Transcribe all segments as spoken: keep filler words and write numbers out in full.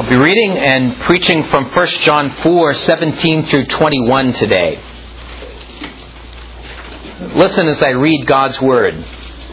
I'll be reading and preaching from First John four, seventeen through twenty-one today. Listen as I read God's Word.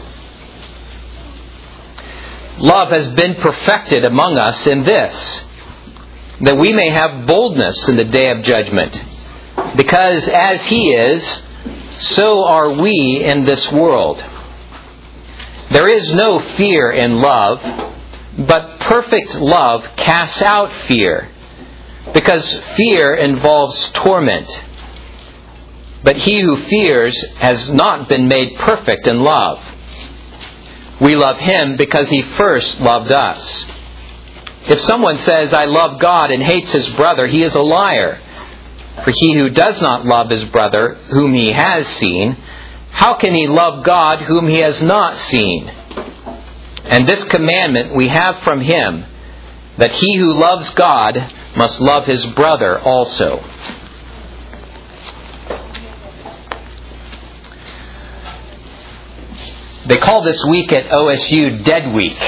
Love has been perfected among us in this, that we may have boldness in the day of judgment. Because as He is, so are we in this world. There is no fear in love, but perfect love casts out fear, because fear involves torment. But he who fears has not been made perfect in love. We love Him because He first loved us. If someone says, "I love God," and hates his brother, he is a liar. For he who does not love his brother, whom he has seen, how can he love God whom he has not seen? And this commandment we have from Him, that he who loves God must love his brother also. They call this week at O S U Dead Week.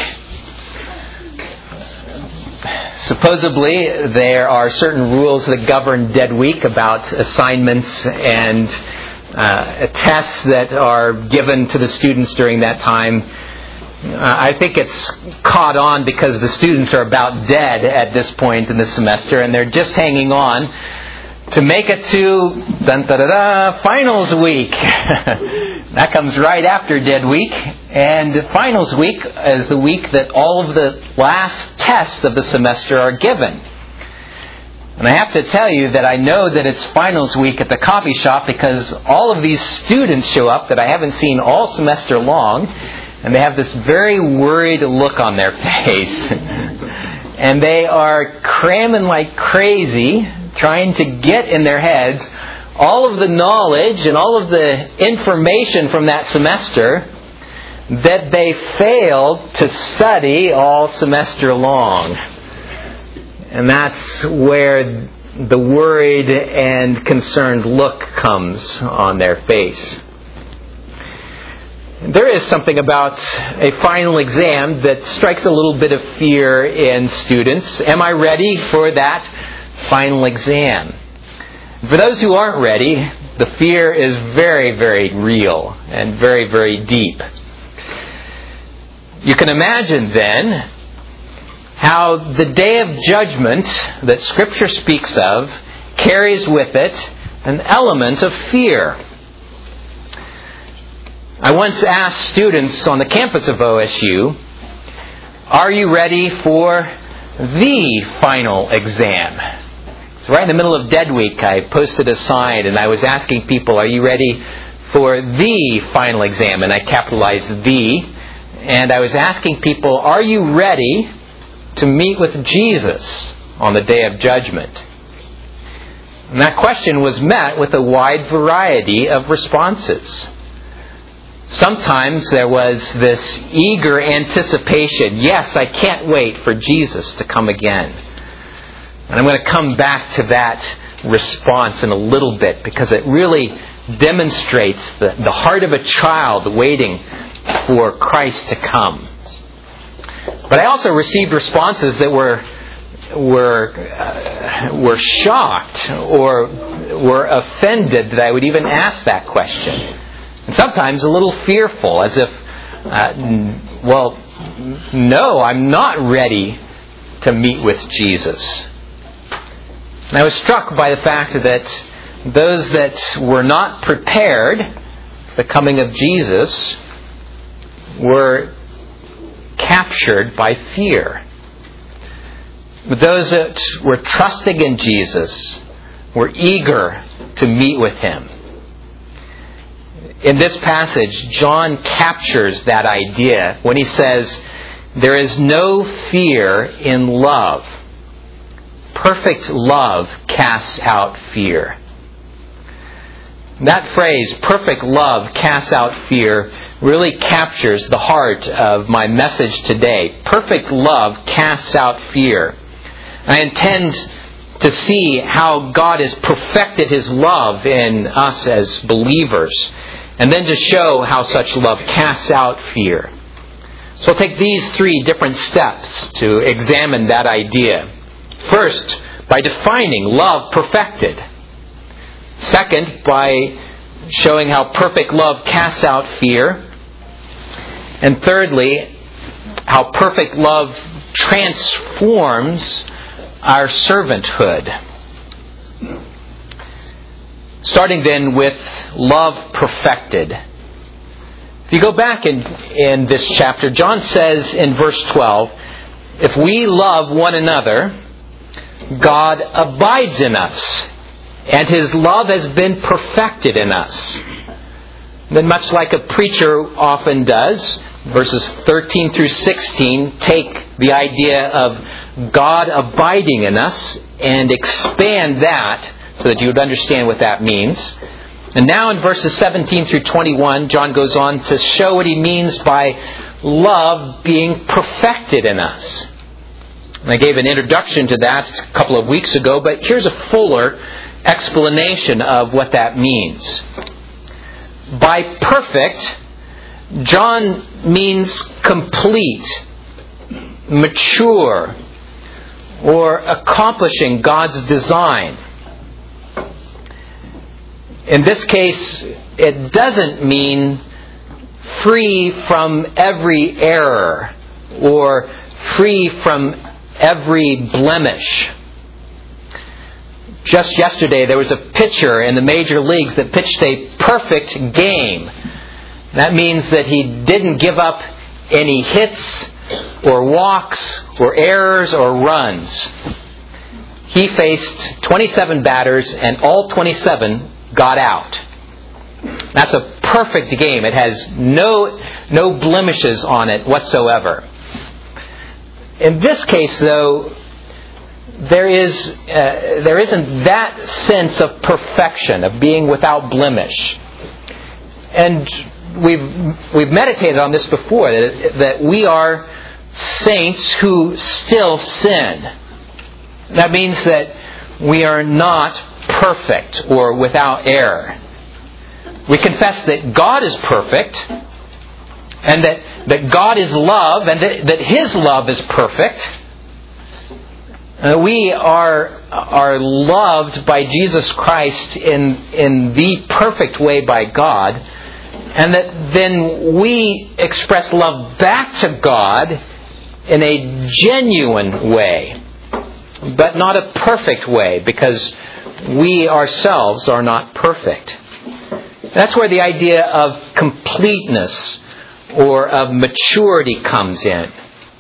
Supposedly, there are certain rules that govern Dead Week about assignments and uh, tests that are given to the students during that time. Uh, I think it's caught on because the students are about dead at this point in the semester, and they're just hanging on to make it to dun, da, da, da, finals week. That comes right after Dead Week. And finals week is the week that all of the last tests of the semester are given. And I have to tell you that I know that it's finals week at the coffee shop because all of these students show up that I haven't seen all semester long. And they have this very worried look on their face. And they are cramming like crazy, trying to get in their heads all of the knowledge and all of the information from that semester that they failed to study all semester long. And that's where the worried and concerned look comes on their face. There is something about a final exam that strikes a little bit of fear in students. Am I ready for that final exam? For those who aren't ready, the fear is very, very real and very, very deep. You can imagine then how the day of judgment that Scripture speaks of carries with it an element of fear. I once asked students on the campus of O S U, "Are you ready for the final exam?" So right in the middle of Dead Week, I posted a sign and I was asking people, "Are you ready for the final exam?" And I capitalized "the." And I was asking people, "Are you ready to meet with Jesus on the day of judgment?" And that question was met with a wide variety of responses. Sometimes there was this eager anticipation. Yes, I can't wait for Jesus to come again. And I'm going to come back to that response in a little bit because it really demonstrates the, the heart of a child waiting for Christ to come. But I also received responses that were were uh, were shocked or were offended that I would even ask that question. And sometimes a little fearful, as if, uh, well, no, I'm not ready to meet with Jesus. And I was struck by the fact that those that were not prepared for the coming of Jesus were captured by fear. But those that were trusting in Jesus were eager to meet with Him. In this passage, John captures that idea when he says, "There is no fear in love. Perfect love casts out fear." That phrase, "perfect love casts out fear," really captures the heart of my message today. Perfect love casts out fear. I intend to see how God has perfected His love in us as believers, and then to show how such love casts out fear. So I'll take these three different steps to examine that idea. First, by defining love perfected. Second, by showing how perfect love casts out fear. And thirdly, how perfect love transforms our servanthood. Starting then with love perfected. If you go back in, in this chapter, John says in verse twelve, if we love one another, God abides in us, and His love has been perfected in us. Then, much like a preacher often does, verses thirteen through sixteen take the idea of God abiding in us and expand that so that you would understand what that means. And now in verses seventeen through twenty-one, John goes on to show what he means by love being perfected in us. And I gave an introduction to that a couple of weeks ago, but here's a fuller explanation of what that means. By perfect, John means complete, mature, or accomplishing God's design. In this case, it doesn't mean free from every error or free from every blemish. Just yesterday, there was a pitcher in the major leagues that pitched a perfect game. That means that he didn't give up any hits or walks or errors or runs. He faced twenty-seven batters, and all twenty-seven got out. That's a perfect game. It has no no blemishes on it whatsoever. In this case, though, there is uh, there isn't that sense of perfection, of being without blemish. And we've we've meditated on this before, that, that we are saints who still sin. That means that we are not perfect or without error. We confess that God is perfect, and that, that God is love, and that, that His love is perfect. Uh, we are are loved by Jesus Christ in in the perfect way by God, and that then we express love back to God in a genuine way, but not a perfect way, because we ourselves are not perfect. That's where the idea of completeness or of maturity comes in.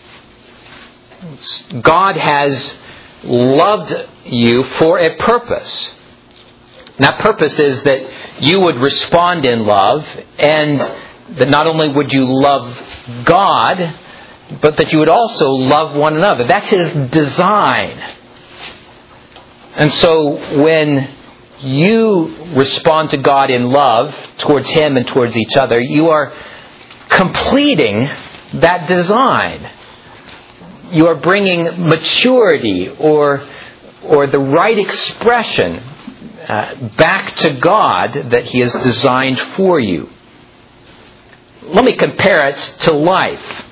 God has loved you for a purpose. And that purpose is that you would respond in love, and that not only would you love God, but that you would also love one another. That's His design. And so when you respond to God in love towards Him and towards each other, you are completing that design. You are bringing maturity or or the right expression uh, back to God that He has designed for you. Let me compare it to life.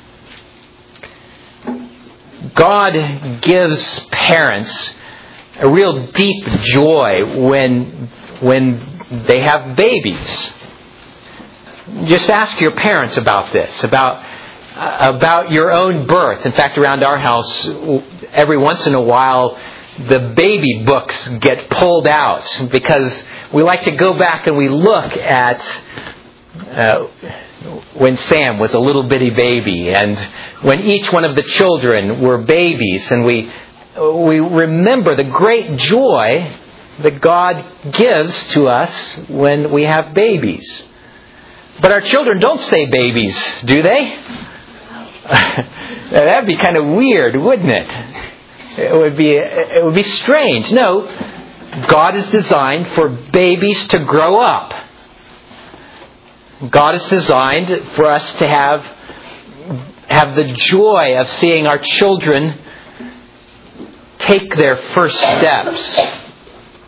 God gives parents a real deep joy when when they have babies. Just ask your parents about this, about uh, about your own birth. In fact, around our house, every once in a while, the baby books get pulled out because we like to go back and we look at uh, when Sam was a little bitty baby, and when each one of the children were babies, and we we remember the great joy that God gives to us when we have babies. But our children don't stay babies, do they? That'd be kind of weird, wouldn't it? It would be it would be strange. No, God is designed for babies to grow up. God is designed for us to have have the joy of seeing our children take their first steps.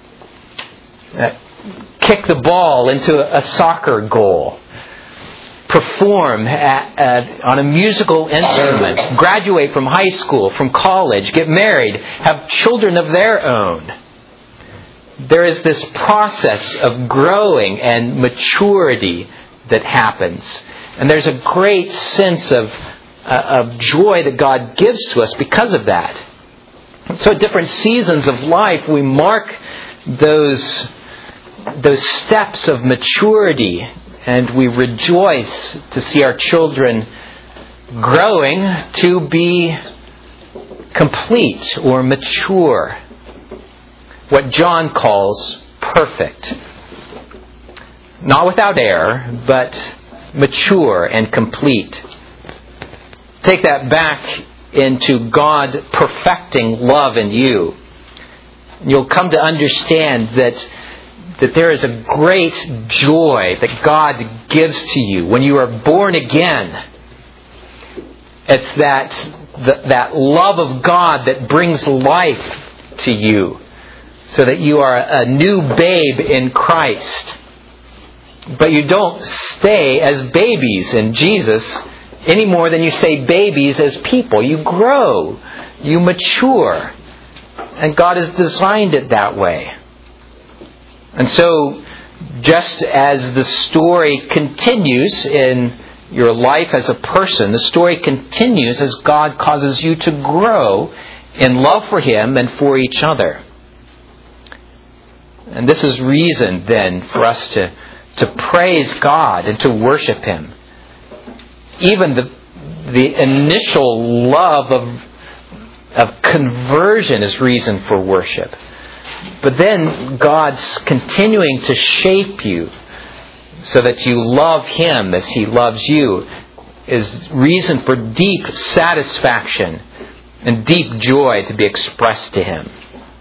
Uh, kick the ball into a soccer goal. perform at, at, on a musical instrument, graduate from high school, from college, get married, have children of their own. There is this process of growing and maturity that happens. And there's a great sense of, uh, of joy that God gives to us because of that. So at different seasons of life, we mark those, those steps of maturity, and we rejoice to see our children growing to be complete or mature. What John calls perfect. Not without error, but mature and complete. Take that back into God perfecting love in you. You'll come to understand that, that there is a great joy that God gives to you when you are born again. It's that, that, that love of God that brings life to you, so that you are a new babe in Christ. But you don't stay as babies in Jesus any more than you stay babies as people. You grow. You mature. And God has designed it that way. And so, just as the story continues in your life as a person, the story continues as God causes you to grow in love for Him and for each other. And this is reason then for us to, to praise God and to worship Him. Even the, the initial love of, of conversion is reason for worship. But then God's continuing to shape you so that you love Him as He loves you is reason for deep satisfaction and deep joy to be expressed to Him.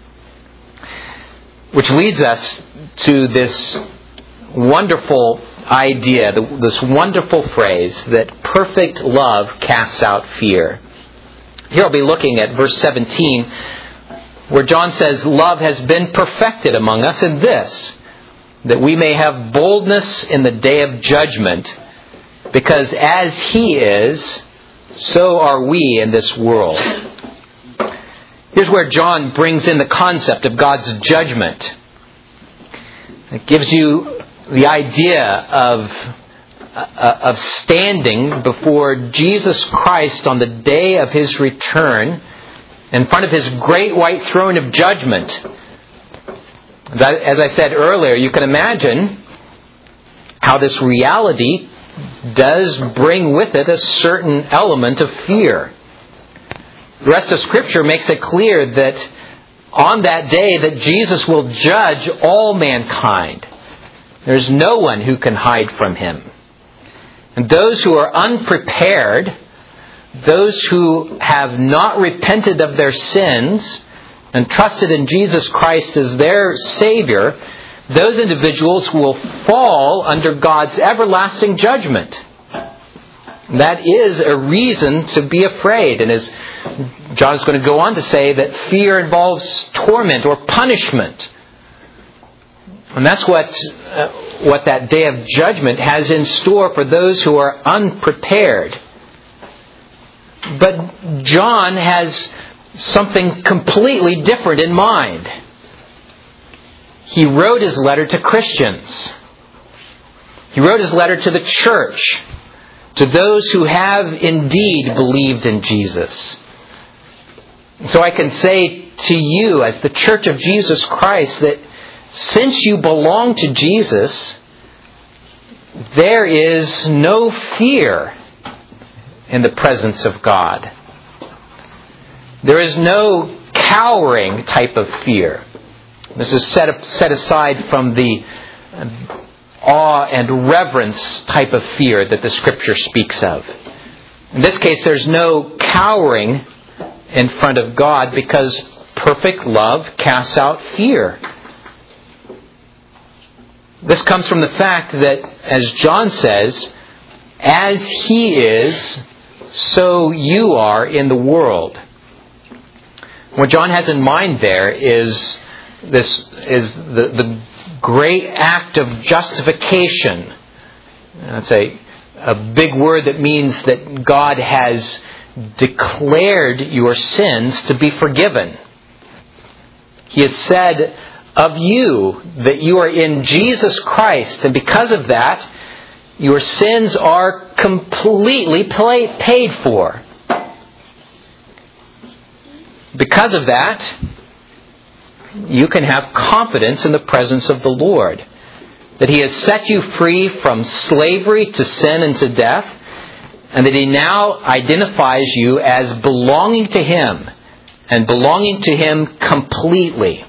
Which leads us to this wonderful idea, this wonderful phrase that perfect love casts out fear. Here I'll be looking at verse seventeen, where John says, "Love has been perfected among us in this, that we may have boldness in the day of judgment, because as He is, so are we in this world." Here's where John brings in the concept of God's judgment. It gives you the idea of, uh, of standing before Jesus Christ on the day of His return in front of His great white throne of judgment. As I, as I said earlier, you can imagine how this reality does bring with it a certain element of fear. The rest of Scripture makes it clear that on that day that Jesus will judge all mankind. There's no one who can hide from Him. And those who are unprepared, those who have not repented of their sins and trusted in Jesus Christ as their Savior, those individuals will fall under God's everlasting judgment. That is a reason to be afraid. And as John is going to go on to say, that fear involves torment or punishment. And that's what uh, what that day of judgment has in store for those who are unprepared. But John has something completely different in mind. He wrote his letter to Christians. He wrote his letter to the church, to those who have indeed believed in Jesus. So I can say to you as the Church of Jesus Christ that since you belong to Jesus, there is no fear in the presence of God. There is no cowering type of fear. This is set, set aside from the awe and reverence type of fear that the Scripture speaks of. In this case, there's no cowering in front of God because perfect love casts out fear. This comes from the fact that, as John says, as He is, so you are in the world. What John has in mind there is this is the, the great act of justification. It's a, a big word that means that God has declared your sins to be forgiven. He has said of you that you are in Jesus Christ, and because of that, your sins are completely paid for. Because of that, you can have confidence in the presence of the Lord, that He has set you free from slavery to sin and to death, and that He now identifies you as belonging to Him, and belonging to Him completely.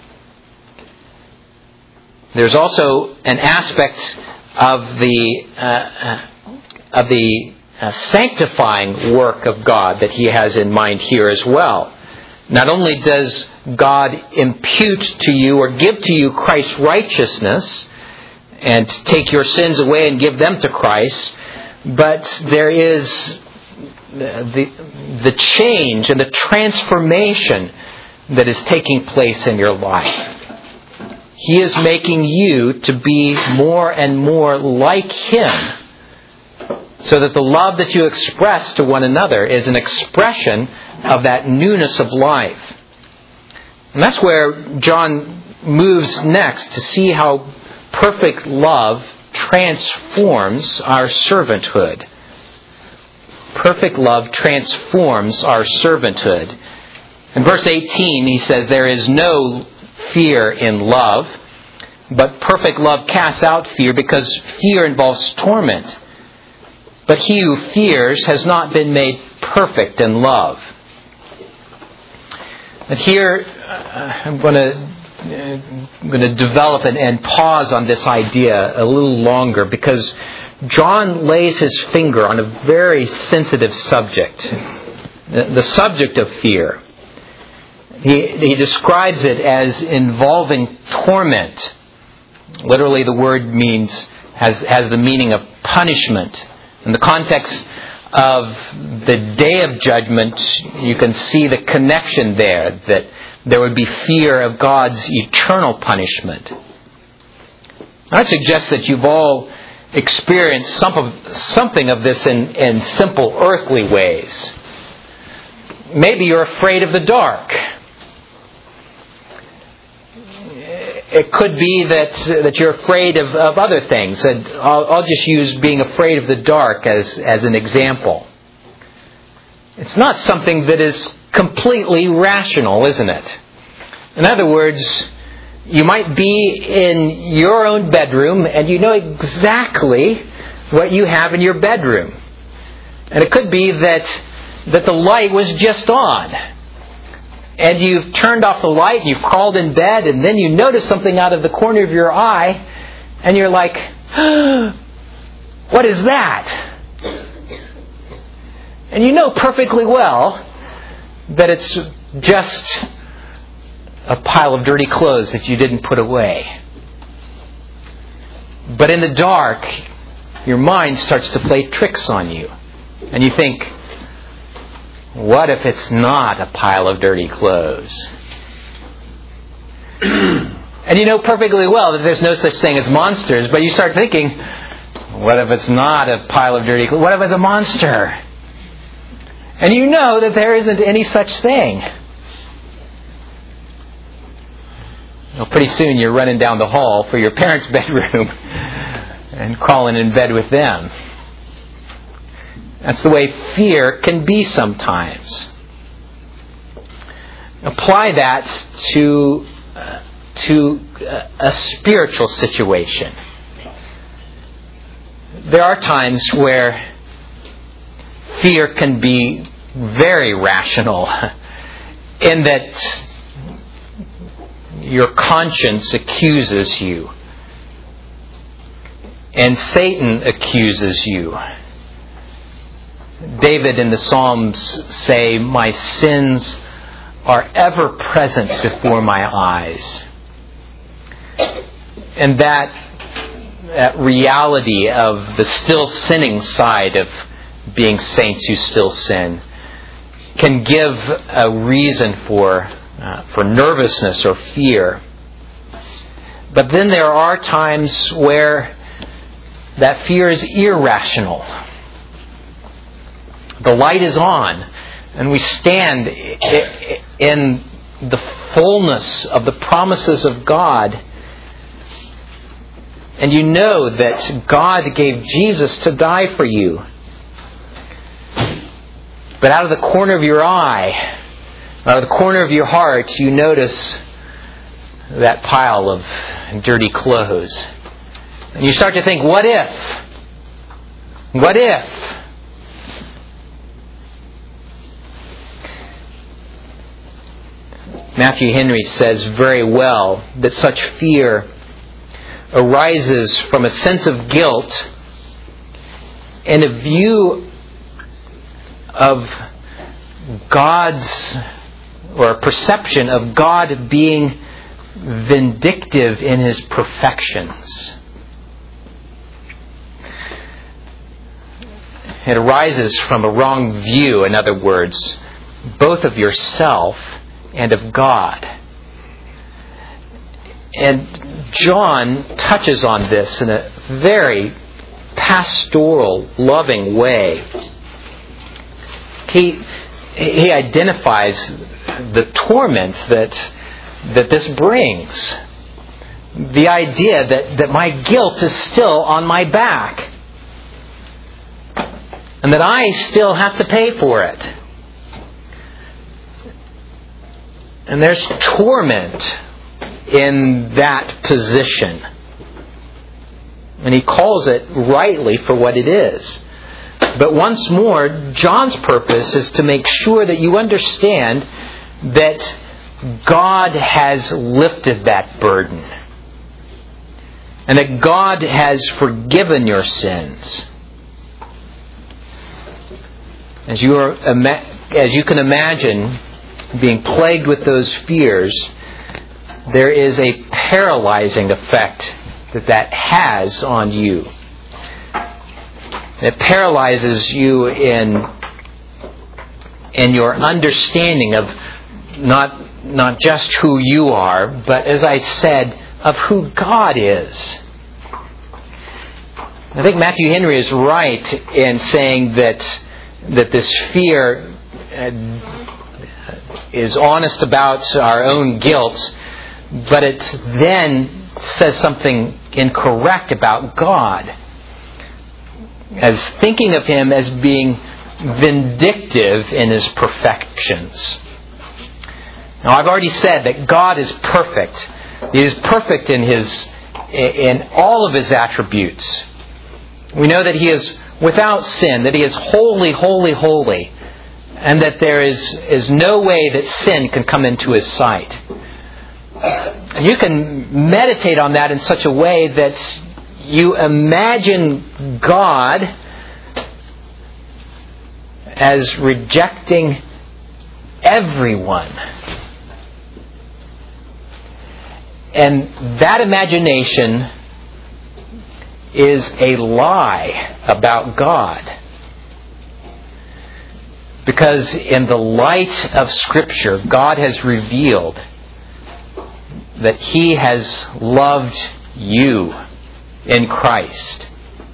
There's also an aspect of the uh, of the uh, sanctifying work of God that He has in mind here as well. Not only does God impute to you or give to you Christ's righteousness and take your sins away and give them to Christ, but there is the, the change and the transformation that is taking place in your life. He is making you to be more and more like Him, so that the love that you express to one another is an expression of that newness of life. And that's where John moves next, to see how perfect love transforms our servanthood. Perfect love transforms our servanthood. In verse eighteen, he says, "There is no fear in love, but perfect love casts out fear, because fear involves torment. But he who fears has not been made perfect in love." And here, uh, I'm going to I'm going to develop and, and pause on this idea a little longer, because John lays his finger on a very sensitive subject, the, the subject of fear. He, he describes it as involving torment. Literally, the word means has has the meaning of punishment. In the context of the day of judgment, you can see the connection there, that there would be fear of God's eternal punishment. I suggest that you've all experienced some of, something of this in, in simple earthly ways. Maybe you're afraid of the dark. It could be that that you're afraid of, of other things. And I'll, I'll just use being afraid of the dark as, as an example. It's not something that is completely rational, isn't it? In other words, you might be in your own bedroom and you know exactly what you have in your bedroom. And it could be that that the light was just on. And you've turned off the light, and you've crawled in bed, and then you notice something out of the corner of your eye, and you're like, what is that? And you know perfectly well that it's just a pile of dirty clothes that you didn't put away. But in the dark, your mind starts to play tricks on you. And you think, what if it's not a pile of dirty clothes? And you know perfectly well that there's no such thing as monsters, but you start thinking, what if it's not a pile of dirty clothes? What if it's a monster? And you know that there isn't any such thing. Well, pretty soon you're running down the hall for your parents' bedroom and crawling in bed with them. That's the way fear can be sometimes. Apply that to uh, to uh, a spiritual situation. There are times where fear can be very rational, in that your conscience accuses you, and Satan accuses you. David in the Psalms say, "My sins are ever present before my eyes." And that, that reality of the still sinning side of being saints who still sin can give a reason for uh, for nervousness or fear. But then there are times where that fear is irrational. the light is on, and we stand in the fullness of the promises of God, and you know that God gave Jesus to die for you, but out of the corner of your eye, out of the corner of your heart, you notice that pile of dirty clothes. And you start to think, what if? What if? Matthew Henry says very well that such fear arises from a sense of guilt and a view of God's, or a perception of God being vindictive in His perfections. It arises from a wrong view, in other words, both of yourself and of God. And John touches on this in a very pastoral, loving way. He he identifies the torment that that this brings. The idea that, that my guilt is still on my back. And that I still have to pay for it. And there's torment in that position. And he calls it rightly for what it is. But once more, John's purpose is to make sure that you understand that God has lifted that burden. And that God has forgiven your sins. As you are, as you can imagine, being plagued with those fears, there is a paralyzing effect that that has on you. It paralyzes you in in your understanding of not not just who you are, but as I said, of who God is. I think Matthew Henry is right in saying that that this fear is honest about our own guilt, but it then says something incorrect about God, as thinking of Him as being vindictive in His perfections. Now, I've already said that God is perfect. He is perfect in His in all of His attributes. We know that He is without sin, that He is holy, holy, holy, and that there is, is no way that sin can come into His sight. And you can meditate on that in such a way that you imagine God as rejecting everyone. And that imagination is a lie about God. Because in the light of Scripture, God has revealed that He has loved you in Christ.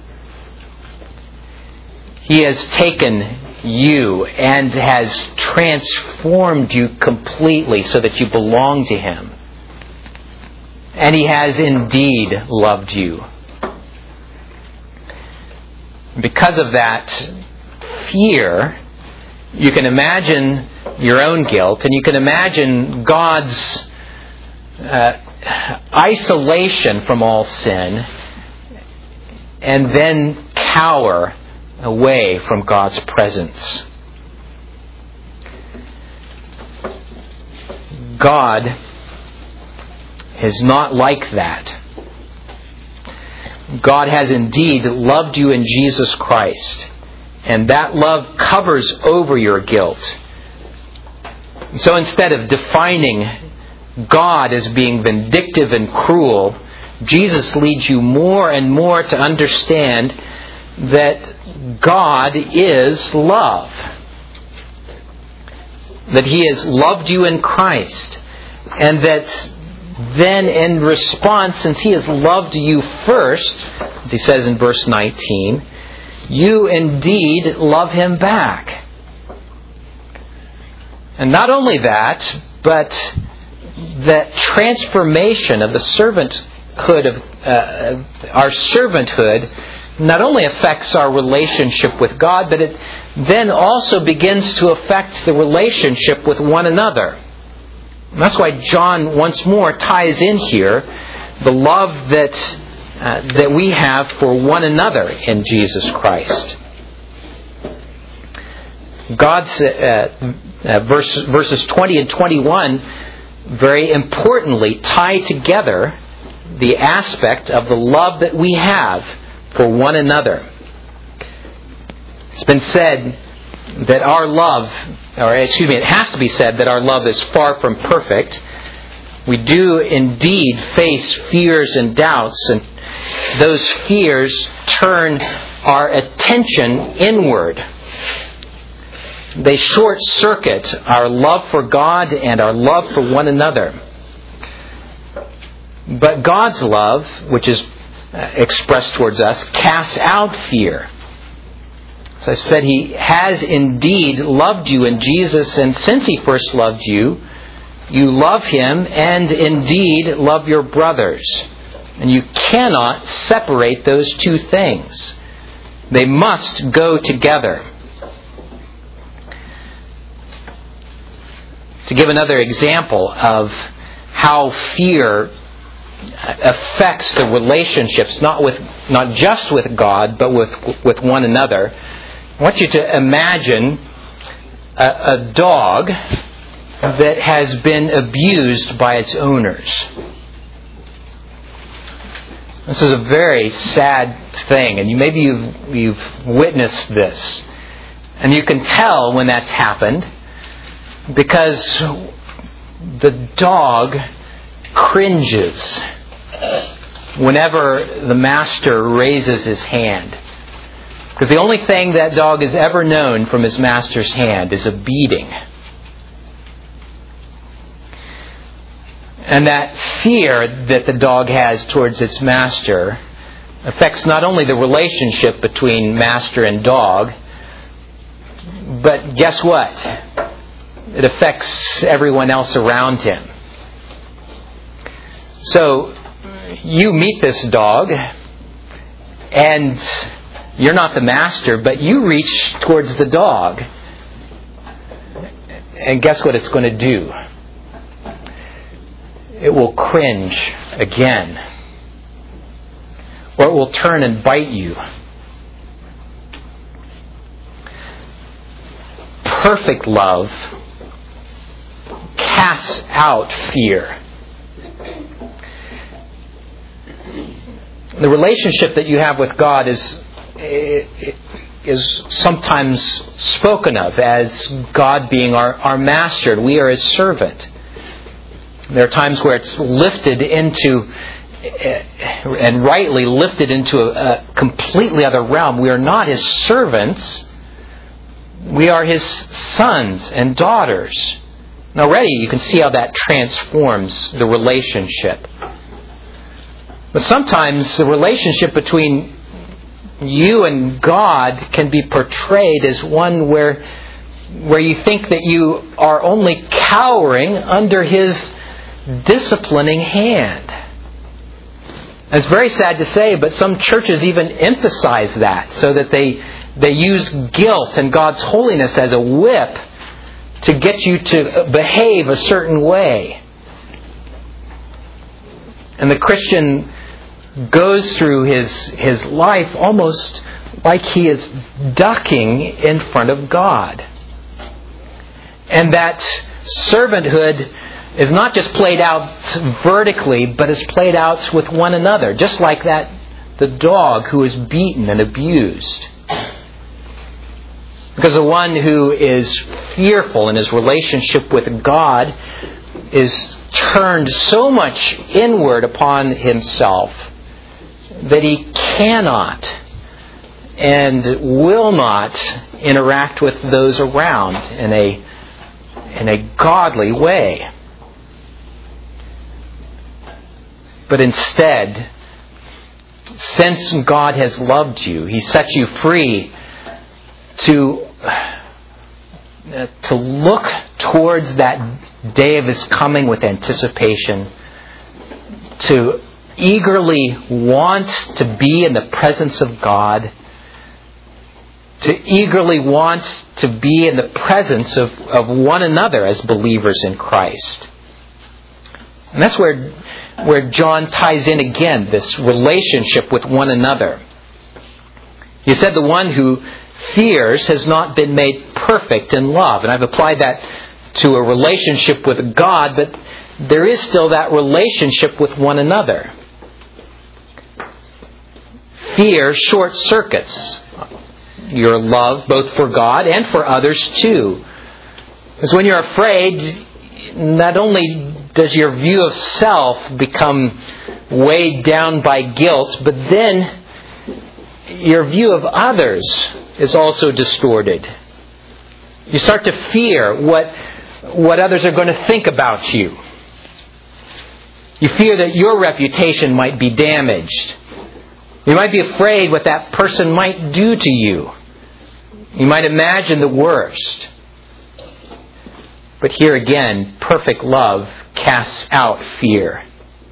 He has taken you and has transformed you completely so that you belong to Him. And He has indeed loved you. Because of that fear, you can imagine your own guilt, and you can imagine God's uh, isolation from all sin, and then cower away from God's presence. God is not like that. God has indeed loved you in Jesus Christ, and that love covers over your guilt. So instead of defining God as being vindictive and cruel, Jesus leads you more and more to understand that God is love. That He has loved you in Christ, and that then in response, since He has loved you first, as He says in verse nineteen, you indeed love him back. And not only that, but that transformation of the servanthood of uh, our servanthood not only affects our relationship with God, but it then also begins to affect the relationship with one another. And that's why John once more ties in here the love that uh, that we have for one another in Jesus Christ. God's uh, uh, verse, verses twenty and twenty-one very importantly tie together the aspect of the love that we have for one another. It's been said that our love, or excuse me, it has to be said that our love is far from perfect. We do indeed face fears and doubts, and those fears turn our attention inward. They short-circuit our love for God and our love for one another. But God's love, which is expressed towards us, casts out fear. As I've said, He has indeed loved you in Jesus, and since He first loved you, you love Him and indeed love your brothers. And you cannot separate those two things. They must go together. To give another example of how fear affects the relationships, not with not just with God, but with with one another, I want you to imagine a, a dog that has been abused by its owners. This is a very sad thing, and you, maybe you've, you've witnessed this. And you can tell when that's happened because the dog cringes whenever the master raises his hand. Because the only thing that dog has ever known from his master's hand is a beating. And that fear that the dog has towards its master affects not only the relationship between master and dog, but guess what? It affects everyone else around him. So, you meet this dog, and you're not the master, but you reach towards the dog. And guess what it's going to do? It will cringe again. Or it will turn and bite you. Perfect love casts out fear. The relationship that you have with God is is sometimes spoken of as God being our, our master and we are His servant. There are times where it's lifted into, and rightly lifted into a, a completely other realm. We are not His servants. We are His sons and daughters. And already you can see how that transforms the relationship. But sometimes the relationship between you and God can be portrayed as one where, where you think that you are only cowering under His disciplining hand. It's very sad to say, but some churches even emphasize that so that they they use guilt and God's holiness as a whip to get you to behave a certain way. And the Christian goes through his his life almost like he is ducking in front of God. And that servanthood is not just played out vertically, but is played out with one another. Just like that, the dog who is beaten and abused. Because the one who is fearful in his relationship with God is turned so much inward upon himself that he cannot and will not interact with those around in a in a godly way. But instead since God has loved you, He sets you free to, uh, to look towards that day of His coming with anticipation, to eagerly want to be in the presence of God, to eagerly want to be in the presence of, of one another as believers in Christ. And that's where, where John ties in again this relationship with one another. He said the one who fears has not been made perfect in love. And I've applied that to a relationship with God, but there is still that relationship with one another. Fear short circuits your love both for God and for others too. Because when you're afraid, not only does your view of self become weighed down by guilt, but then your view of others is also distorted. You start to fear what, what others are going to think about you. You fear that your reputation might be damaged. You might be afraid what that person might do to you. You might imagine the worst. But here again, perfect love casts out fear.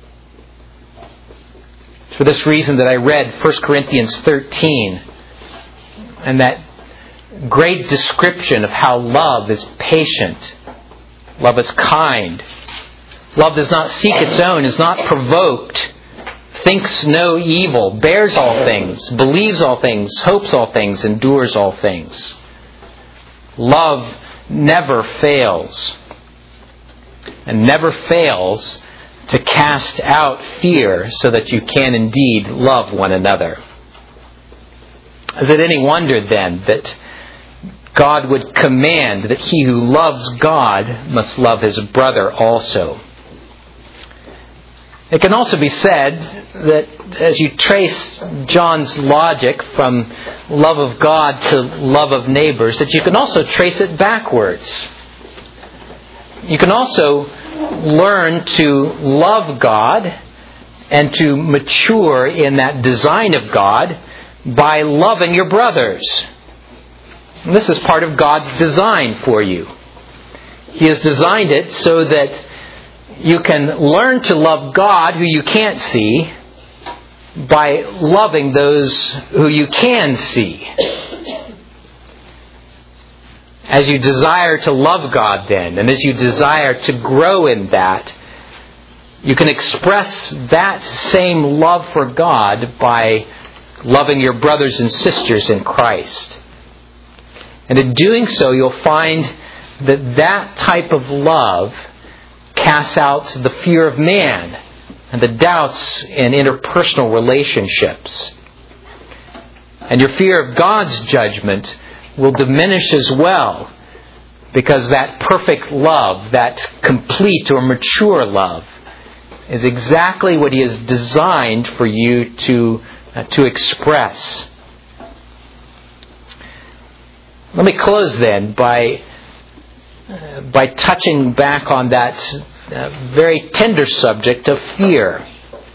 It's for this reason that I read First Corinthians thirteen, and that great description of how love is patient, love is kind, love does not seek its own, is not provoked, thinks no evil, bears all things, believes all things, hopes all things, endures all things. Love never fails, and never fails to cast out fear so that you can indeed love one another. Is it any wonder then that God would command that he who loves God must love his brother also? It can also be said that as you trace John's logic from love of God to love of neighbors, that you can also trace it backwards. You can also learn to love God and to mature in that design of God by loving your brothers. And this is part of God's design for you. He has designed it so that you can learn to love God, who you can't see, by loving those who you can see. As you desire to love God then, and as you desire to grow in that, you can express that same love for God by loving your brothers and sisters in Christ. And in doing so, you'll find that that type of love casts out the fear of man and the doubts in interpersonal relationships. And your fear of God's judgment will diminish as well, because that perfect love, that complete or mature love, is exactly what He has designed for you to, uh, to express. Let me close then by uh, by touching back on that uh, very tender subject of fear.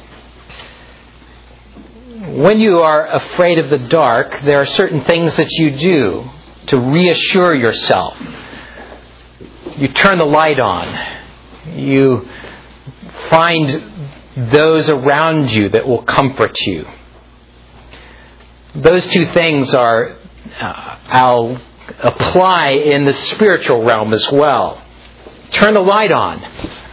When you are afraid of the dark, there are certain things that you do to reassure yourself. You turn the light on. You find those around you that will comfort you. Those two things are, uh, I'll apply in the spiritual realm as well. Turn the light on.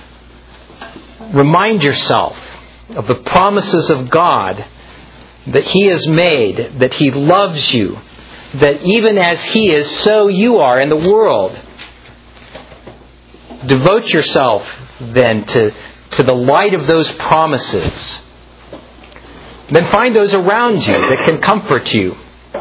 Remind yourself of the promises of God that He has made, that He loves you, that even as He is, so you are in the world. Devote yourself then to, to the light of those promises. Then find those around you that can comfort you.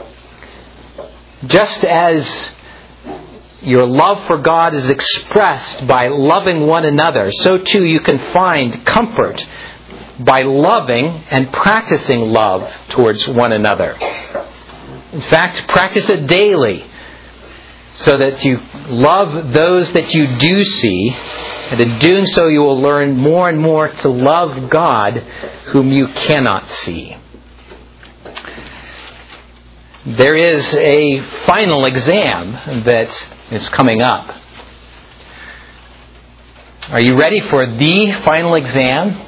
Just as your love for God is expressed by loving one another, so too you can find comfort by loving and practicing love towards one another. In fact, practice it daily so that you love those that you do see, and in doing so you will learn more and more to love God whom you cannot see. there is a final exam that is coming up. Are you ready for the final exam?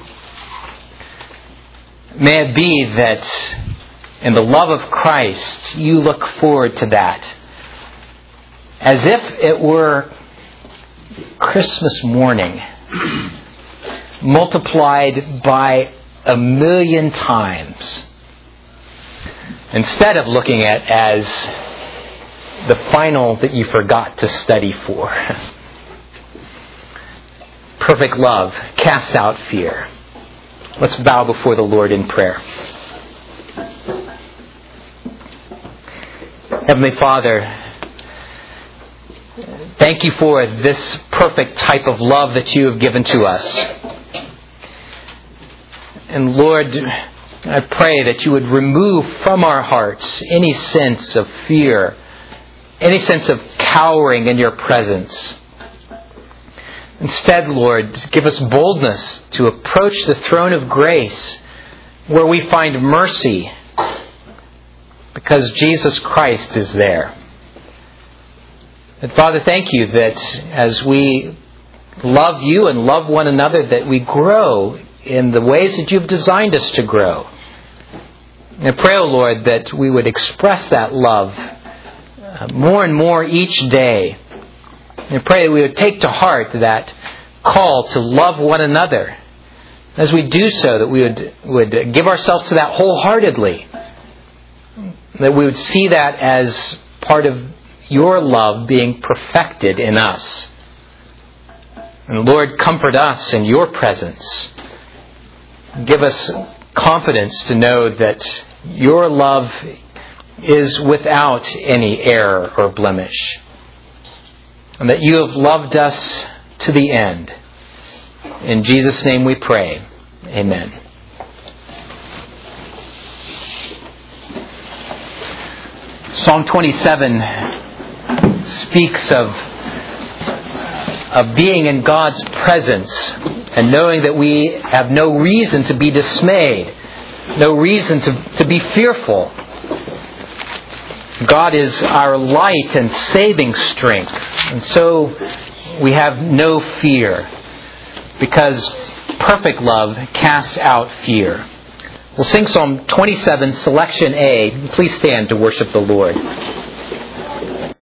May it be that in the love of Christ, you look forward to that as if it were Christmas morning, multiplied by a million times, instead of looking at as the final that you forgot to study for. Perfect love casts out fear. Let's bow before the Lord in prayer. Heavenly Father, thank you for this perfect type of love that you have given to us. And Lord, I pray that you would remove from our hearts any sense of fear, any sense of cowering in your presence. Instead, Lord, give us boldness to approach the throne of grace where we find mercy because Jesus Christ is there. And Father, thank you that as we love you and love one another, that we grow in the ways that you've designed us to grow. And I pray, O Lord, that we would express that love more and more each day. And I pray that we would take to heart that call to love one another. As we do so, that we would, would give ourselves to that wholeheartedly. That we would see that as part of your love being perfected in us. And Lord, comfort us in your presence. Give us confidence to know that your love is without any error or blemish. And that you have loved us to the end. In Jesus' name we pray. Amen. Psalm twenty-seven speaks of, of being in God's presence and knowing that we have no reason to be dismayed, no reason to, to be fearful. God is our light and saving strength, and so we have no fear, because perfect love casts out fear. We'll sing Psalm twenty-seven, selection A. Please stand to worship the Lord.